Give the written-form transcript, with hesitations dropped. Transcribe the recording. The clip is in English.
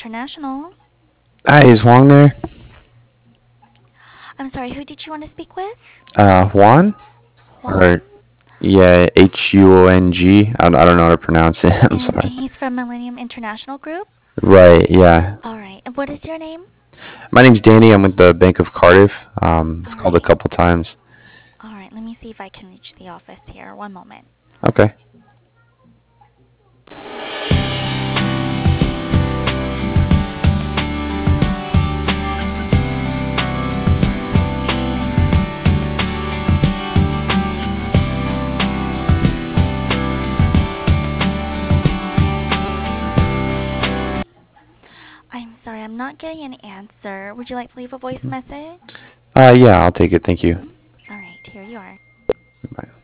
International. Hi, is Huang there? I'm sorry, who did you want to speak with? Juan? Juan? Or, yeah, Huong. I don't know how to pronounce it. I'm And sorry. he's from Millennium International Group? Right, yeah. Alright, and what is your name? My name's Danny. I'm with the Bank of Cardiff. I've called a Alright. couple times. Alright, let me see if I can reach the office here. One moment. Okay. I'm sorry, I'm not getting an answer. Would you like to leave a voice message? Yeah, I'll take it. Thank you. Alright, here you are. Bye.